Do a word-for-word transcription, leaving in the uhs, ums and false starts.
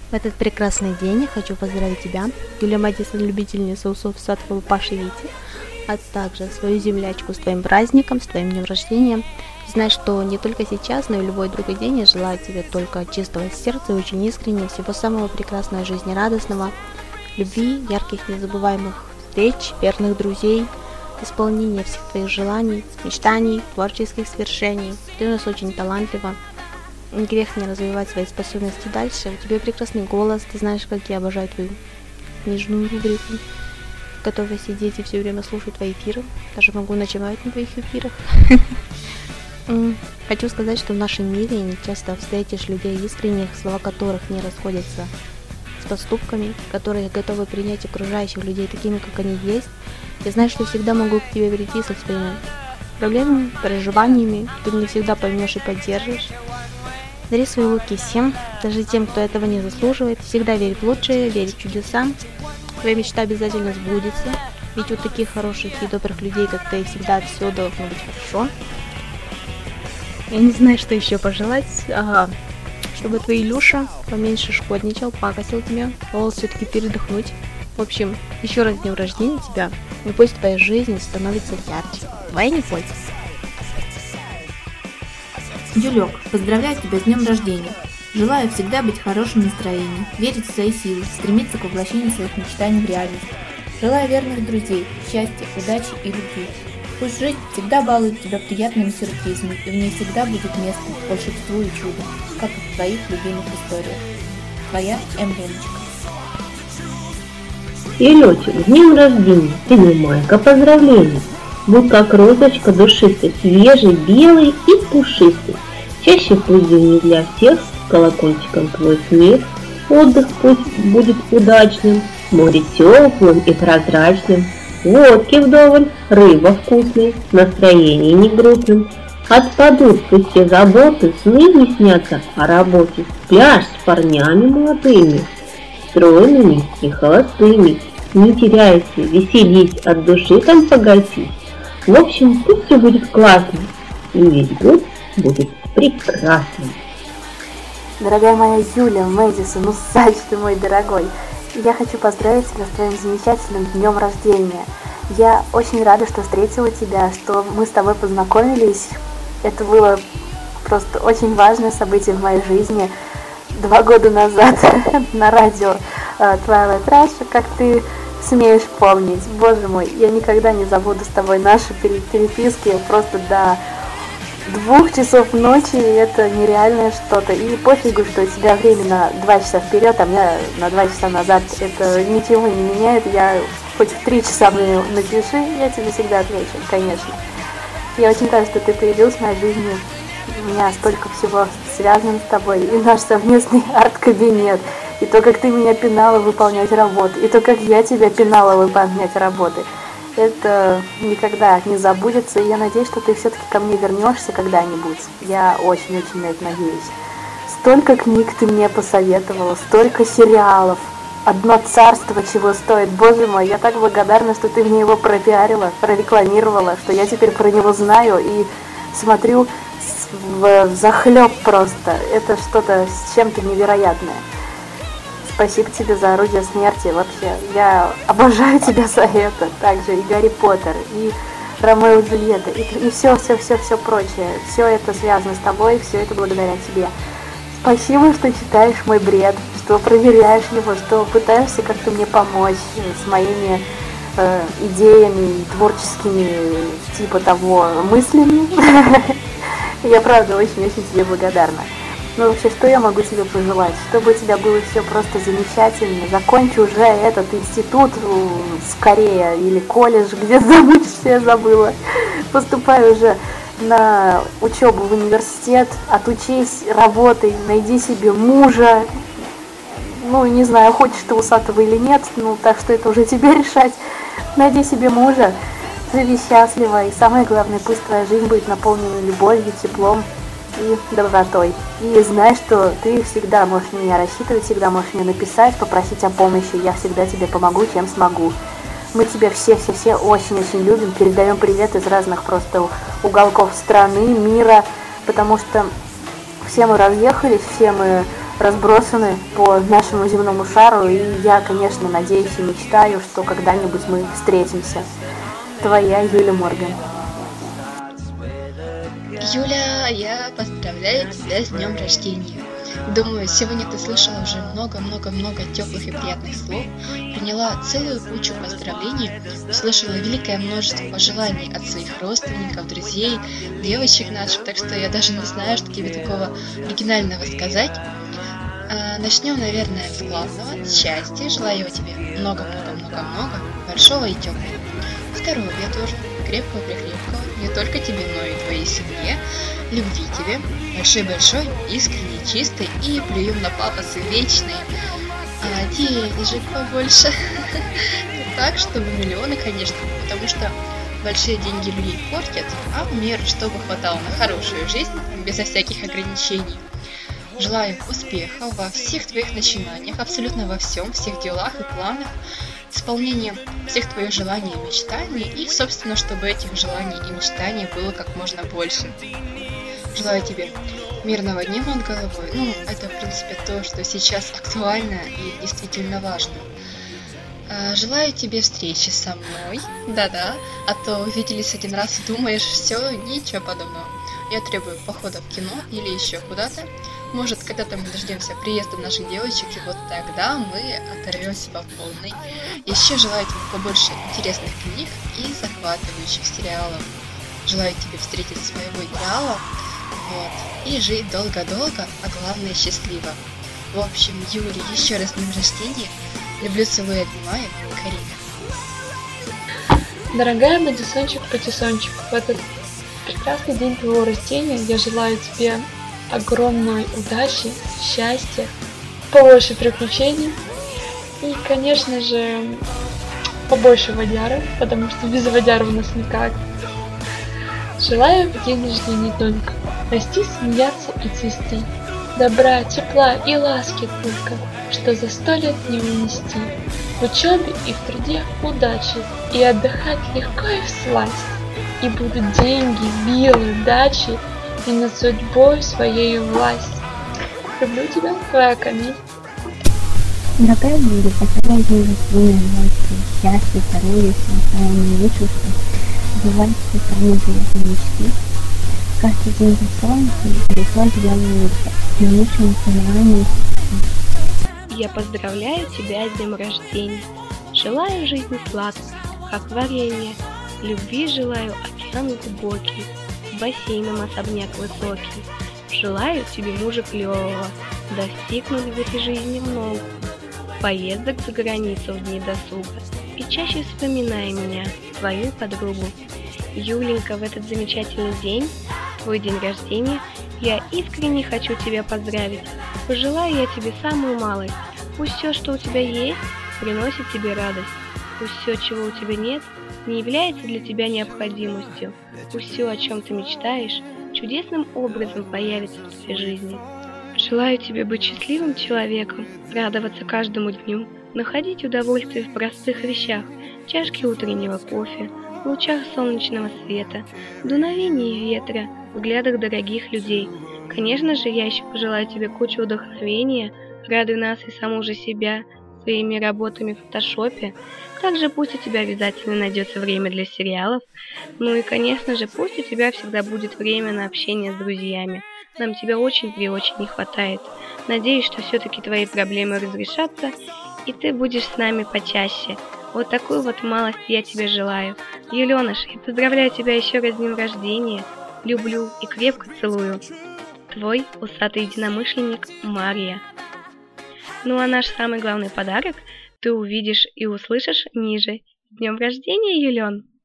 В этот прекрасный день я хочу поздравить тебя, Юлия Мэдисон, любительница усов садового Паши Вити, а также свою землячку с твоим праздником, с твоим днем рождения. Знай, что не только сейчас, но и любой другой день я желаю тебе только чистого сердца и очень искренне всего самого прекрасного, жизнерадостного, любви, ярких, незабываемых встреч, верных друзей, исполнения всех твоих желаний, мечтаний, творческих свершений. Ты у нас очень талантлива. Грех не развивать свои способности дальше. У тебя прекрасный голос, ты знаешь, как я обожаю твою нежную рубрику, готова сидеть и все время слушать твои эфиры. Даже могу ночевать на твоих эфирах. Хочу сказать, что в нашем мире не часто встретишь людей искренних, слова которых не расходятся с поступками, которые готовы принять окружающих людей такими, как они есть. Я знаю, что всегда могу к тебе прийти со своими проблемами, переживаниями. Ты меня всегда поймешь и поддержишь. Дари свои луки всем, даже тем, кто этого не заслуживает. Всегда верь в лучшее, верь в чудеса. Твоя мечта обязательно сбудется. Ведь у таких хороших и добрых людей, как ты, всегда все должно быть хорошо. Я не знаю, что еще пожелать. Ага. Чтобы твой Илюша поменьше шкодничал, пакостил тебе, волос все-таки передохнуть. В общем, еще раз с днем рождения тебя. И пусть твоя жизнь становится ярче. Твоя не пользуйся. Юлек, поздравляю тебя с днем рождения. Желаю всегда быть в хорошем настроении, верить в свои силы, стремиться к воплощению своих мечтаний в реальность. Желаю верных друзей, счастья, удачи и любви. Пусть жизнь всегда балует тебя приятными сюрпризами, и в ней всегда будет место волшебству и чуду, как и в твоих любимых историях. Твоя М-Леночка. Илючик, с днем рождения, принимай-ка поздравления. Будь как розочка душистой, свежей, белой и пушистой. Чаще пусть день не для всех, с колокольчиком твой смех. Отдых пусть будет удачным, море теплым и прозрачным. Водки вдоволь, рыба вкусная, настроение не грустным. Отпадут пусть все заботы, сны не снятся о работе. Пляж с парнями молодыми, стройными и холостыми. Не теряйся, веселись, от души там погасись. В общем, пусть все будет классно, и весь год будет прекрасным. Дорогая моя Юлия Мэдисон, ну Сач ты мой дорогой, я хочу поздравить тебя с твоим замечательным днем рождения. Я очень рада, что встретила тебя, что мы с тобой познакомились. Это было просто очень важное событие в моей жизни. Два года назад на радио Twilight Rush, как ты смеешь помнить. Боже мой, я никогда не забуду с тобой наши переписки просто до двух часов ночи. Это нереальное что-то. И пофигу, что у тебя время на два часа вперед, а мне на два часа назад. Это ничего не меняет. Я хоть в три часа мне напиши, я тебе всегда отвечу, конечно. Я очень рада, что ты появился в моей жизни. У меня столько всего связано с тобой. И наш совместный арт-кабинет. И то, как ты меня пинала выполнять работы, и то, как я тебя пинала выполнять работы, это никогда не забудется. И я надеюсь, что ты все-таки ко мне вернешься когда-нибудь. Я очень-очень на это надеюсь. Столько книг ты мне посоветовала, столько сериалов. Одно царство чего стоит. Боже мой, я так благодарна, что ты мне его пропиарила, прорекламировала, что я теперь про него знаю и смотрю в захлеб просто. Это что-то с чем-то невероятное. Спасибо тебе за орудие смерти вообще. Я обожаю тебя за это. Также и Гарри Поттер, и Ромео и Джульетта, и, и все, все, все, все прочее. Все это связано с тобой, все это благодаря тебе. Спасибо, что читаешь мой бред, что проверяешь его, что пытаешься как-то мне помочь с моими э, идеями творческими, типа того, мыслями. Я правда очень-очень тебе благодарна. Ну вообще, что я могу тебе пожелать? Чтобы у тебя было все просто замечательно. Закончи уже этот институт скорее, или колледж, где замучишься, я забыла. Поступай уже на учебу в университет, отучись, работай, найди себе мужа. Ну, не знаю, хочешь ты усатого или нет, ну, так что это уже тебе решать. Найди себе мужа, живи счастливо, и самое главное, пусть твоя жизнь будет наполнена любовью, теплом и добротой. И знай, что ты всегда можешь на меня рассчитывать, всегда можешь мне написать, попросить о помощи. Я всегда тебе помогу, чем смогу. Мы тебя все-все-все очень-очень любим, передаем привет из разных просто уголков страны, мира, потому что все мы разъехались, все мы разбросаны по нашему земному шару, и я, конечно, надеюсь и мечтаю, что когда-нибудь мы встретимся. Твоя Юля Морган. Юля, я поздравляю тебя с днем рождения. Думаю, сегодня ты слышала уже много-много-много теплых и приятных слов, приняла целую кучу поздравлений, услышала великое множество пожеланий от своих родственников, друзей, девочек наших, так что я даже не знаю, что тебе такого оригинального сказать. А, начнем, наверное, с главного, с счастья. Желаю тебе много-много-много-много, большого и теплого. Здоровья тоже, крепкого-прикрепкого, не только тебе, но и твоей семье, любви тебе, большой-большой, искренней, чистой и плюем на пафосы вечные, а, денежек побольше, так, чтобы миллионы, конечно, потому что большие деньги людей портят, а в меру, чтобы хватало на хорошую жизнь, безо всяких ограничений. Желаю успеха во всех твоих начинаниях, абсолютно во всем, всех делах и планах, исполнения всех твоих желаний и мечтаний, и, собственно, чтобы этих желаний и мечтаний было как можно больше. Желаю тебе мирного неба над головой. Ну, это, в принципе, то, что сейчас актуально и действительно важно. Желаю тебе встречи со мной. Да-да, а то увиделись один раз и думаешь, все, ничего подобного. Я требую похода в кино или еще куда-то. Может, когда-то мы дождемся приезда наших девочек, и вот тогда мы оторвемся по полной. Еще желаю тебе побольше интересных книг и захватывающих сериалов. Желаю тебе встретить своего идеала, вот, и жить долго-долго, а главное счастливо. В общем, Юля, еще раз с днем рождения. Люблю, целую, обнимаю. Карина. Дорогая Мэдисончик-Патиссончик, в этот прекрасный день твоего рождения я желаю тебе огромной удачи, счастья, побольше приключений и, конечно же, побольше водяры, потому что без водяры у нас никак. Желаю в день рождения только расти, смеяться и цвести, добра, тепла и ласки только, что за сто лет не унести, в учебе и в труде удачи, и отдыхать легко и всласть, и будут деньги, виллы, дачи, и над судьбой своей власть. Люблю тебя, твоя Камиль. Дорогая Юля, поздравляю тебя с твоим счастьем, счастья, здоровья, всего самого наилучшего, сбывать все самые приятные мечты. Каждый день за солнце пришла тебя улыбка, наилучшим пониманием. Я поздравляю тебя с днем рождения. Желаю жизни сладкой, как варенье. Любви желаю океан глубокий, бассейном особняк высокий. Желаю тебе мужа клевого, достигнуть в этой жизни много, поездок за границу в дни досуга. И чаще вспоминай меня, твою подругу. Юленька, в этот замечательный день, твой день рождения, я искренне хочу тебя поздравить. Пожелаю я тебе самую малость. Пусть все, что у тебя есть, приносит тебе радость. Пусть все, чего у тебя нет, не является для тебя необходимостью. Пусть все, о чем ты мечтаешь, чудесным образом появится в твоей жизни. Желаю тебе быть счастливым человеком, радоваться каждому дню, находить удовольствие в простых вещах, чашке утреннего кофе, в лучах солнечного света, дуновении ветра, взглядах дорогих людей. Конечно же, я еще пожелаю тебе кучу вдохновения, радуй нас и саму же себя своими работами в фотошопе. Также пусть у тебя обязательно найдется время для сериалов. Ну и, конечно же, пусть у тебя всегда будет время на общение с друзьями. Нам тебя очень и очень не хватает. Надеюсь, что все-таки твои проблемы разрешатся, и ты будешь с нами почаще. Вот такую вот малость я тебе желаю. Юленыш, я поздравляю тебя еще раз с днем рождения. Люблю и крепко целую. Твой усатый единомышленник Мария. Ну а наш самый главный подарок ты увидишь и услышишь ниже. С днем рождения, Юлен!